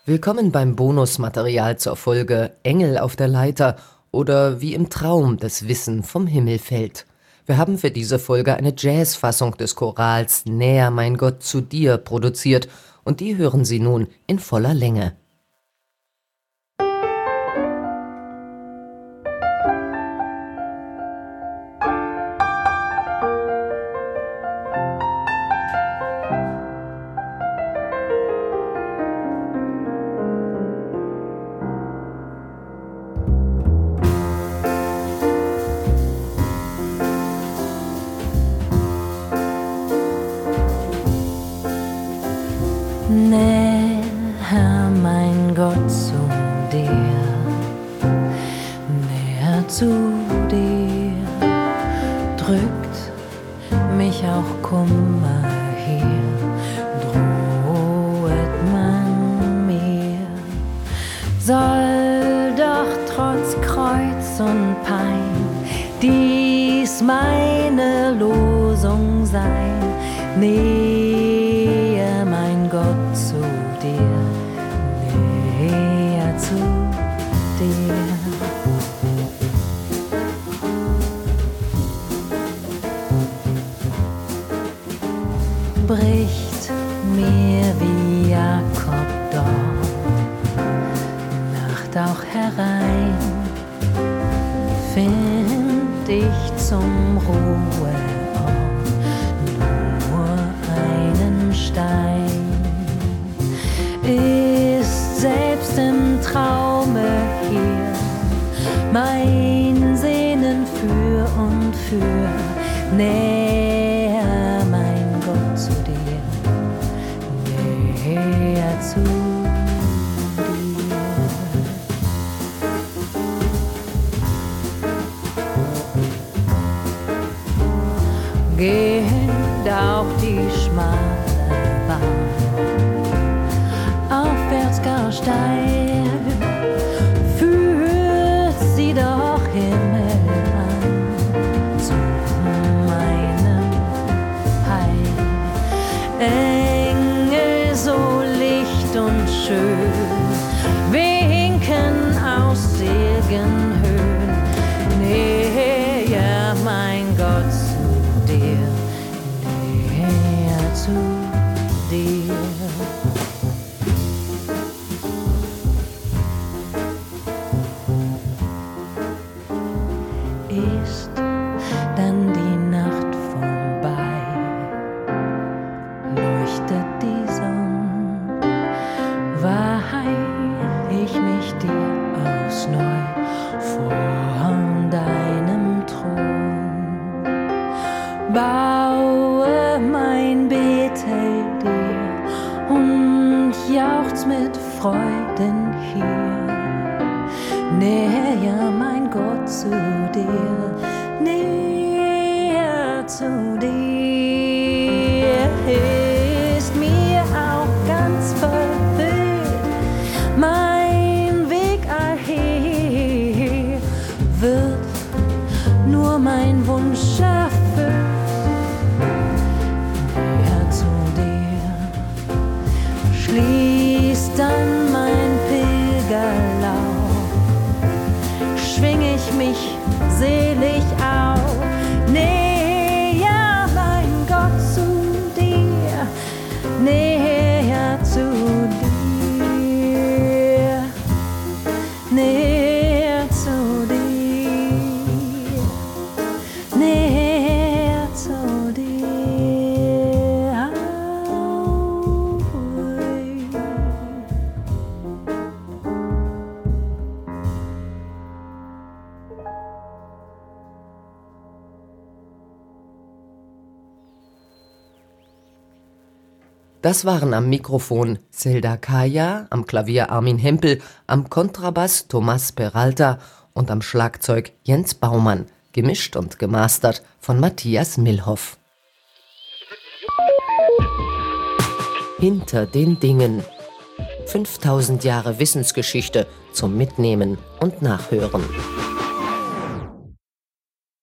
Willkommen beim Bonusmaterial zur Folge Engel auf der Leiter oder Wie im Traum das Wissen vom Himmel fällt. Wir haben für diese Folge eine Jazzfassung des Chorals Näher mein Gott zu dir produziert und die hören Sie nun in voller Länge. Näher, mein Gott, zu dir, näher zu dir, drückt mich auch Kummer hier, drohet man mir, soll doch trotz Kreuz und Pein dies meine Losung sein, näher, mein Gott, zu dir, näher zu dir. Bricht mir wie Jakob dort Nacht auch herein, find ich zum Ruheort nur einen Stein. Ist selbst im Traume hier mein Sehnen für und für, näher, mein Gott, zu dir, näher zu dir. Geht auch die schmale Bahn aufwärts gar steil, führt sie doch Himmel an zu meinem Heil. Engel so licht und schön winken aus selgen Höhen, näher, mein Gott, zu dir, näher zu dir. Ist dann die Nacht vorbei, leuchtet die Sonne, weih ich mich dir aufs Neu vor deinem Thron, baue mein Bethel dir und jauchz mit Freuden hier, näher, mein Gott, zu dir, näher zu dir. Ist mir auch ganz verwirrt mein Weg allher, wird nur mein Wunsch erfüllt, näher zu dir, schließt dann mein Pilgerlauf, schwing ich mich selig auf, näher, mein Gott, zu dir, näher zu dir, näher zu dir, näher zu dir. Das waren am Mikrofon Zelda Kaya, am Klavier Armin Hempel, am Kontrabass Thomas Peralta und am Schlagzeug Jens Baumann, gemischt und gemastert von Matthias Millhoff. Hinter den Dingen. 5000 Jahre Wissensgeschichte zum Mitnehmen und Nachhören.